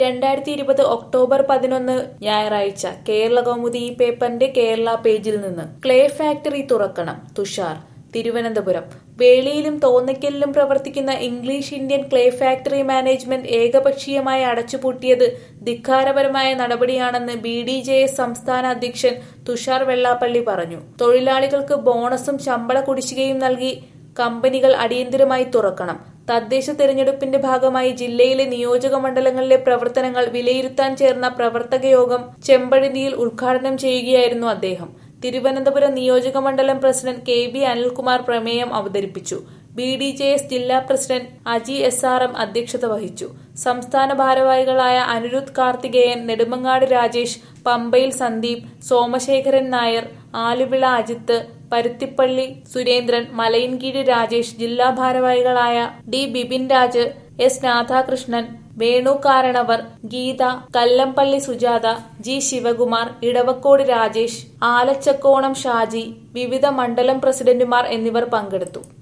2020 October 11 ഞായറാഴ്ച കേരളകൗമുദി ഈ പേപ്പറിന്റെ കേരള പേജിൽ നിന്ന് ക്ലേ ഫാക്ടറി തുറക്കണം തുഷാർ. തിരുവനന്തപുരം വേളിയിലും തോന്നയ്ക്കലിലും പ്രവർത്തിക്കുന്ന English Indian clay factory management ഏകപക്ഷീയമായി അടച്ചുപൂട്ടിയത് ധിക്കാരപരമായ നടപടിയാണെന്ന് BDJS സംസ്ഥാന അധ്യക്ഷൻ തുഷാർ വെള്ളാപ്പള്ളി പറഞ്ഞു. തൊഴിലാളികൾക്ക് ബോണസും ശമ്പള കുടിശ്ശികയും നൽകി കമ്പനികൾ അടിയന്തരമായി തുറക്കണം. തദ്ദേശ തെരഞ്ഞെടുപ്പിന്റെ ഭാഗമായി ജില്ലയിലെ നിയോജക മണ്ഡലങ്ങളിലെ പ്രവർത്തനങ്ങൾ വിലയിരുത്താൻ ചേർന്ന പ്രവർത്തക യോഗം ചെമ്പഴന്തിയിൽ ഉദ്ഘാടനം ചെയ്യുകയായിരുന്നു അദ്ദേഹം. തിരുവനന്തപുരം നിയോജക മണ്ഡലം പ്രസിഡന്റ് KB അനിൽകുമാർ പ്രമേയം അവതരിപ്പിച്ചു. BDJS ജില്ലാ പ്രസിഡന്റ് അജി SRM അധ്യക്ഷത വഹിച്ചു. സംസ്ഥാന ഭാരവാഹികളായ അനിരുദ്ധ് കാർത്തികേയൻ, നെടുമങ്ങാട് രാജേഷ്, പമ്പയിൽ സന്ദീപ്, സോമശേഖരൻ നായർ, ആലുവിള അജിത്ത്, പരുത്തിപ്പള്ളി സുരേന്ദ്രൻ, മലയൻകീഴ് രാജേഷ്, ജില്ലാ ഭാരവാഹികളായ D ബിപിൻ രാജ്, S രാധാകൃഷ്ണൻ, വേണു കാരണവർ, ഗീത, കല്ലമ്പള്ളി സുജാത, G ശിവകുമാർ, ഇടവക്കോട് രാജേഷ്, ആലച്ചക്കോണം ഷാജി, വിവിധ മണ്ഡലം പ്രസിഡന്റുമാർ എന്നിവർ പങ്കെടുത്തു.